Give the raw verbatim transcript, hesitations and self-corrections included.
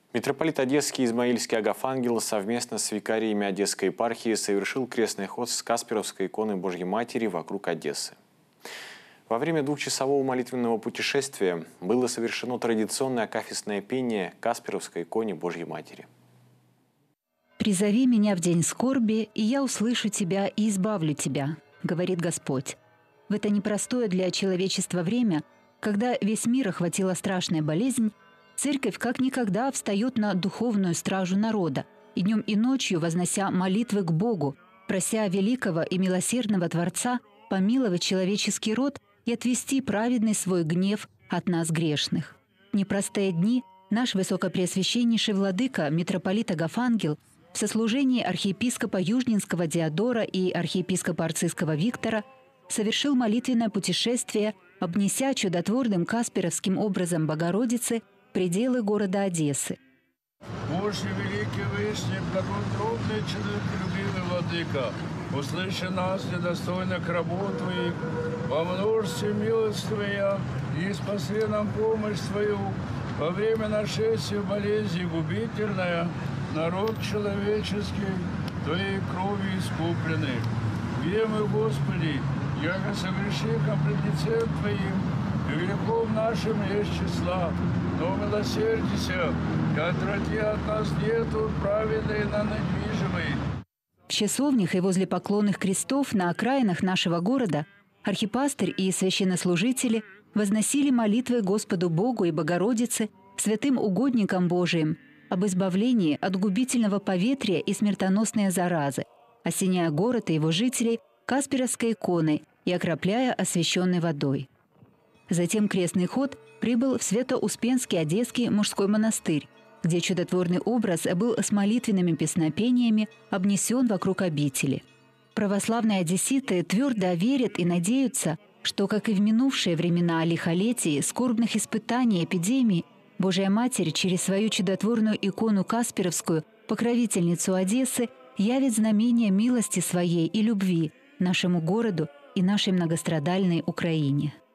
Митрополит Одесский Измаильский Агафангел совместно с викариями Одесской епархии совершил крестный ход с Касперовской иконы Божьей Матери вокруг Одессы. Во время двухчасового молитвенного путешествия было совершено традиционное акафистное пение Касперовской иконе Божьей Матери. «Призови меня в день скорби, и я услышу тебя и избавлю тебя», — говорит Господь. В это непростое для человечества время, когда весь мир охватила страшная болезнь, Церковь как никогда встает на духовную стражу народа и днем и ночью вознося молитвы к Богу, прося великого и милосердного Творца помиловать человеческий род и отвести праведный свой гнев от нас грешных. В непростые дни наш высокопреосвященнейший владыка, митрополит Агафангел, в сослужении архиепископа Южнинского Диодора и архиепископа Арцизского Виктора совершил молитвенное путешествие, обнеся чудотворным касперовским образом Богородицы пределы города Одессы. Боже, великий, вышний, благоутробный, человеколюбивый владыка, услыши нас, недостойных работ Твоих, во множестве милость Твоя и спаси нам помощь Твою во время нашествия болезни губительная, народ человеческий Твоей кровью искупленный. Где мы, Господи, яко согрешихом пред лицем Твоим, и грехом нашим есть числа, но милосердися, и отврати от нас нету праведной на недвижимой». В часовнях и возле поклонных крестов на окраинах нашего города архипастырь и священнослужители возносили молитвы Господу Богу и Богородице, святым угодникам Божиим, об избавлении от губительного поветрия и смертоносной заразы, осеняя город и его жителей Касперовской иконой и окропляя освященной водой. Затем крестный ход прибыл в Свято-Успенский Одесский мужской монастырь, где чудотворный образ был с молитвенными песнопениями обнесен вокруг обители. Православные одесситы твердо верят и надеются, что, как и в минувшие времена лихолетий, скорбных испытаний, эпидемий, Божья Матерь через свою чудотворную икону Касперовскую, покровительницу Одессы, явит знамение милости своей и любви нашему городу и нашей многострадальной Украине.